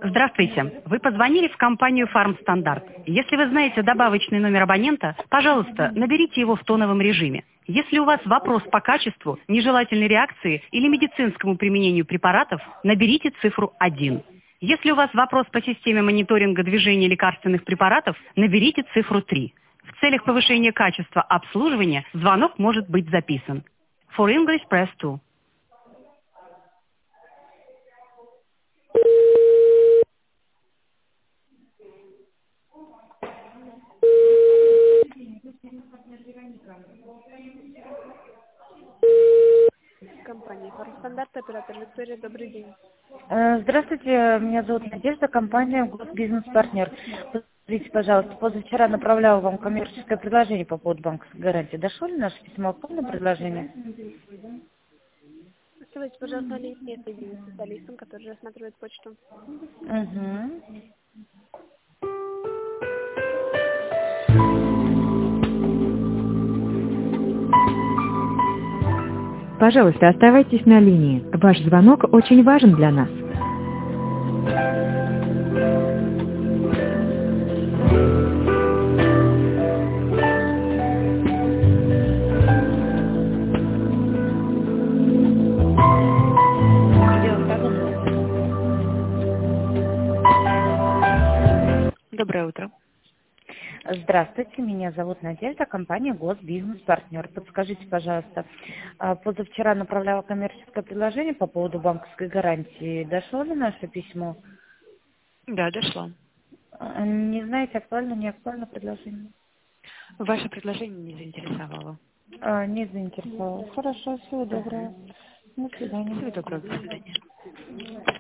Здравствуйте. Вы позвонили в компанию «Фармстандарт». Если вы знаете добавочный номер абонента, пожалуйста, наберите его в тоновом режиме. Если у вас вопрос по качеству, нежелательной реакции или медицинскому применению препаратов, наберите цифру 1. Если у вас вопрос по системе мониторинга движения лекарственных препаратов, наберите цифру 3. В целях повышения качества обслуживания звонок может быть записан. For English, press 2. Компания «Фармстандарт», оператор Виктория, добрый день. Здравствуйте, меня зовут Надежда, компания «Госбизнес-партнер». Подскажите, пожалуйста, позавчера направляла вам коммерческое предложение по поводу банковской гарантии. Дошло ли наше письмо к полному предложению? Оставайтесь, пожалуйста, на линии, я соединюсь с специалистом, который рассматривает почту. Угу. Пожалуйста, оставайтесь на линии. Ваш звонок очень важен для нас. Доброе утро. Здравствуйте, меня зовут Надежда, компания «Госбизнес-партнер». Подскажите, пожалуйста, позавчера направляла коммерческое предложение по поводу банковской гарантии. Дошло ли наше письмо? Да, дошло. Не знаете, актуально, не актуально предложение? Ваше предложение не заинтересовало. Не заинтересовало. Хорошо, всего доброго. До свидания. Всего доброго, до свидания.